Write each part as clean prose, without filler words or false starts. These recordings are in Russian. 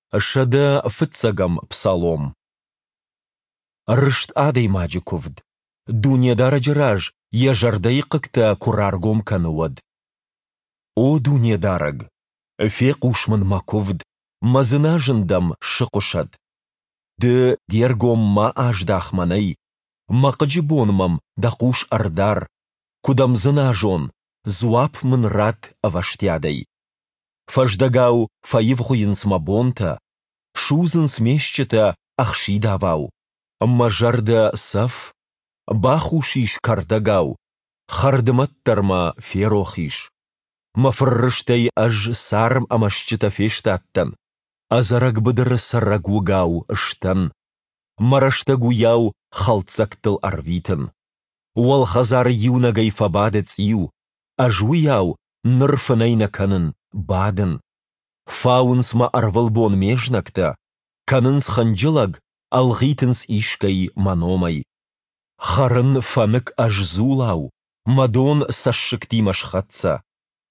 шада фыцагам псалом. Рышт адей маджиковд. Дуньяда раджираж, ежардай кыкта кураргом кануад. О дуньядараг, фекушман маковд, мазынажындам шықушад. Ды дергом ма аждахманай, мақджибонмам дақуш ардар, кудам зынажон, зуап мынрат аваштядай. Фаждагау фаивхуинс мабонта, шузын смещета ахшидавау, мажарда саф, бахушиш кардагау, хардыматтарма ферохиш. Мафррыштай аж сарм амашчета фештаттан, азарак быдыр сарагугау ыштан, мараштагуяу халтсактыл арвитын. Уал хазар юнагай фабадец ю, ажуяу нырфынайна канын бадын. Фаунсма арвалбон межнакта, канынс ханджылаг алғитынс ишкай маномай. Харын фанык аж зулау, мадон сашшыкти машхатса.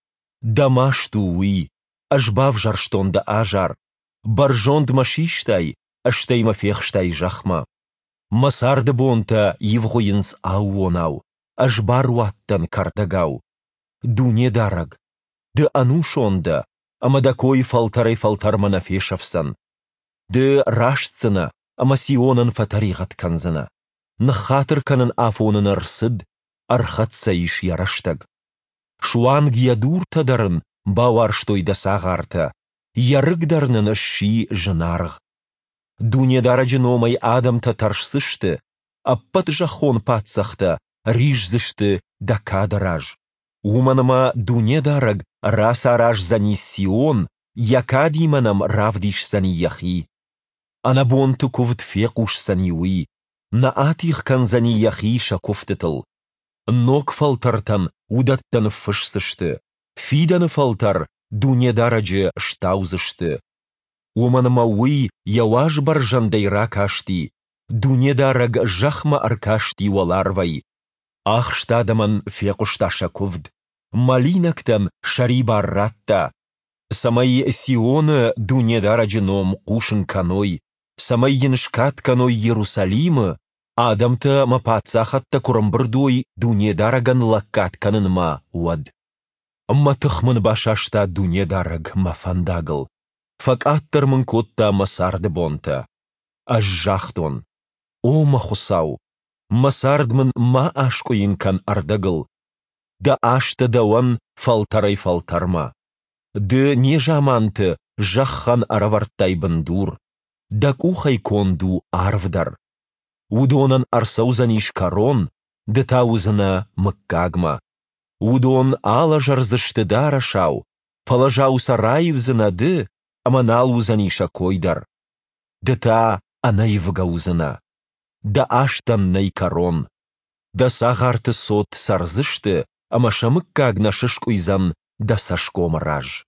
Дамашту уи, аж бавжарштонда ажар, баржонд машиштай, аштайма фехштай жахма. Масарды бонта евгуинс ауонау, аж баруаттан кардагау. Дуне дараг, ды анушонда, амадакой фалтарай фалтармана фешавсан. Ды рашцына, амасионан фатаригат канзана. Нахатыр канын афонын арсыд, архатса иш яраштаг. Шуанг ядур тадарын бауарштой да сағарта, ярыгдарнын ши жынарг. Дуньядара жыномай адам татаршсышты, аппат жахон патсахта рижзышты да кадараж. Уманыма дуньядараг расараж зани сион, якадиманам равдиш сани яхи. Анабонты ковд фекуш сани уи, на атих канзани яхи шаковтытыл. Ног фалтартан удаттан фышсышты, фиданы фалтар дуньядараджы штаузышты. Уманыма уи яуаж баржандай ракашти, дуньядараг жахма аркашти валарвай. Ах штадаман фекушташа ковд, малинактан шариба ратта. Самай сионы дуньядараджы ном кушын каной, самай яншкат каной Иерусалимы, адамта ма пацахатта курамбырдой дуньядараган лаккат канын ма уад. Матыхмын башашта дуньядараг ма фандагыл. Факаттармын котта масарды бонта. Аж жахтон. О махусау. Масардмын ма ашкоин кан ардагыл. Да ашта дауан фалтарай фалтарма. Ды не жаманты жаххан аравартай бандур. Да кухай конду арвдар. Удонан арсаузаниш карон, да таузана мыккагма. Удон ала жарзышты дарашау, положау сараевзана ды, аманалузаниша койдар. Да та анаевгаузана. Да аштан найкарон. Да сагарты сот сарзышты, амашамыккагна шышкуйзан да сашком раж.